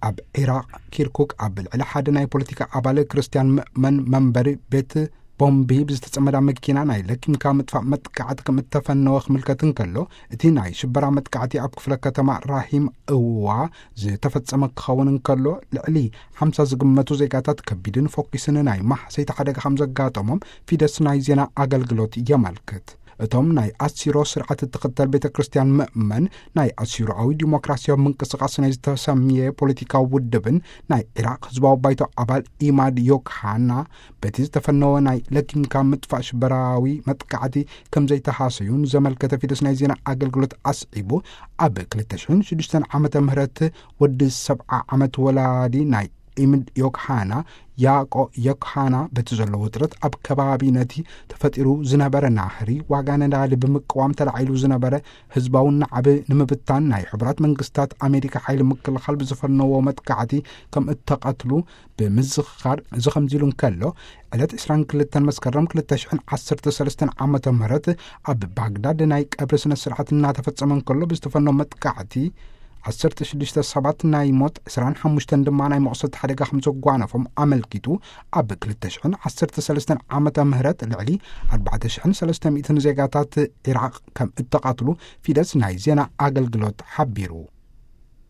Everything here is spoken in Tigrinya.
ኣብ ኢራቅ ኪርኩክ ኣብ ልዕሊ ሓደ ናይ ፖለቲካ ኣባል ክርስቲያን መንበሪ ቤት ቦምቢ ብዝተጸመዳ መኪና ናይ ለኪምካ ምጥፋእ መጥቃዕቲ ከም እተፈነወ ክምልከትን ከሎ እቲ ናይ ሽበራ መጥቃዕቲ ኣብ ክፍለ ከተማ ራሂም እዋ ዝተፈጸመ ክኸውን እንከሎ ልዕሊ 50 ዝግመቱ ዜጋታት ከቢድን ፎኪስን ናይ ማሕሰይቲ ሓደጋ ከም ዘጋጠሞም ፊደስ ናይ ዜና ኣገልግሎት የማልክት። እቶም ናይ ኣሲሮ ስርዓት እትኽተል ቤተ ክርስቲያን ምእመን ናይ ኣሲሮኣዊ ዲሞክራሲያዊ ምንቅስቓስ ናይ ዝተሰምየ ፖለቲካዊ ውድብን ናይ ኢራቅ ህዝባዊ ባይቶ ኣባል ኢማድ ዮክሃና በቲ ዝተፈነወ ናይ ለኪምካ ምጥፋእ ሽበራዊ መጥቃዕቲ ከም ዘይተሃሰዩን ዘመልከተ ፊደስ ናይ ዜና ኣገልግሎት ኣስዒቡ ኣብ 2006 ዓመተ ምህረት ወዲ 70 ዓመት ወላዲ ናይ ኢምድ ዮክሃና ያቆ ዮክሃና በቲ ዘለዎ ውጥረት ኣብ ከባቢ ነቲ ተፈጢሩ ዝነበረ ናህሪ ዋጋ ነዳዲ ብምቅዋም ተላዒሉ ዝነበረ ህዝባዊ ናዕቢ ንምብታን ናይ ሕቡራት መንግስታት ኣሜሪካ ሓይሊ ምክልኻል ብዝፈነዎ መጥቃዕቲ ከም እተቐትሉ ብምዝኻር ዝኸምዚሉ እንከሎ ዕለት 22 መስከረም 2013 ዓመተ ምህረት ኣብ ባግዳድ ናይ ቀብሪ ስነ ስርዓት እናተፈጸመ እንከሎ ብዝተፈነዎ መጥቃዕቲ 16 ሰባት ናይ ሞት 25 ድማ ናይ መቕሰልቲ ሓደጋ ከም ዘጓነፎም ኣመልኪቱ ኣብ 2013 ዓመተ ምህረት ልዕሊ 4300 ዜጋታት ኢራቅ ከም እተቐትሉ ፊደስ ናይ ዜና ኣገልግሎት ሓቢሩ።